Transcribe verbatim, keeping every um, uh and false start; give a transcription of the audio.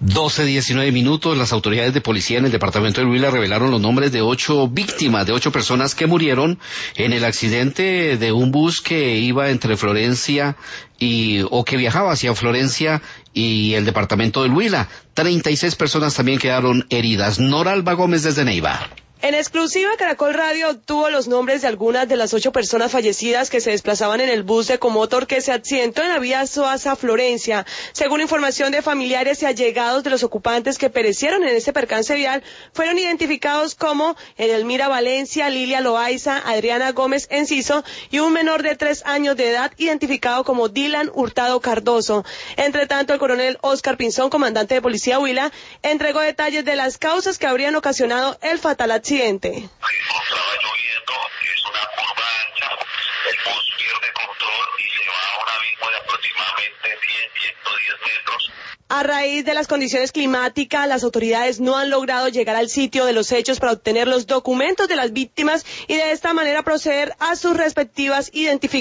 doce diecinueve minutos, las autoridades de policía en el departamento del Huila revelaron los nombres de ocho víctimas, de ocho personas que murieron en el accidente de un bus que iba entre Florencia y, o que viajaba hacia Florencia y el departamento del Huila. treinta y seis personas también quedaron heridas. Nora Alba Gómez desde Neiva. En exclusiva, Caracol Radio obtuvo los nombres de algunas de las ocho personas fallecidas que se desplazaban en el bus de Ecomotor que se accidentó en la vía Soaza-Florencia. Según información de familiares y allegados de los ocupantes que perecieron en este percance vial, fueron identificados como Edelmira Valencia, Lilia Loaiza, Adriana Gómez Enciso y un menor de tres años de edad identificado como Dylan Hurtado Cardoso. Entre tanto, el coronel Oscar Pinzón, comandante de Policía Huila, entregó detalles de las causas que habrían ocasionado el fatal accidente. Estaba lloviendo, es una curva ancha, el bus pierde control y se va a un abismo de aproximadamente cien, ciento diez metros. A raíz de las condiciones climáticas, las autoridades no han logrado llegar al sitio de los hechos para obtener los documentos de las víctimas y de esta manera proceder a sus respectivas identificaciones.